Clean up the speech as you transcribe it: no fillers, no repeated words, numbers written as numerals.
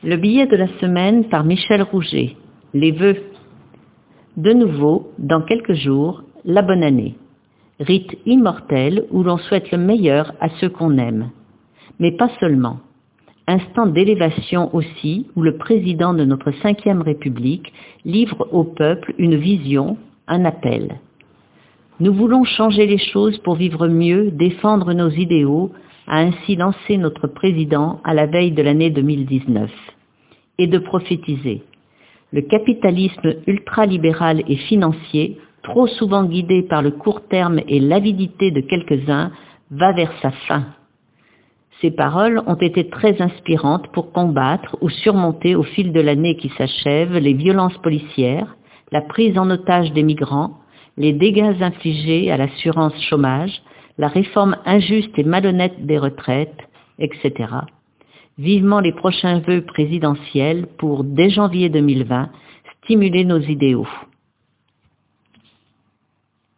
Le billet de la semaine par Michel Rouget. Les vœux. De nouveau, dans quelques jours, la bonne année. Rite immortel où l'on souhaite le meilleur à ceux qu'on aime. Mais pas seulement. Instant d'élévation aussi où le président de notre 5e République livre au peuple une vision, un appel. Nous voulons changer les choses pour vivre mieux, défendre nos idéaux, a ainsi lancé notre président à la veille de l'année 2019. Et de prophétiser. Le capitalisme ultralibéral et financier, trop souvent guidé par le court terme et l'avidité de quelques-uns, va vers sa fin. Ces paroles ont été très inspirantes pour combattre ou surmonter au fil de l'année qui s'achève les violences policières, la prise en otage des migrants, les dégâts infligés à l'assurance chômage, la réforme injuste et malhonnête des retraites, etc. Vivement les prochains vœux présidentiels pour, dès janvier 2020, stimuler nos idéaux.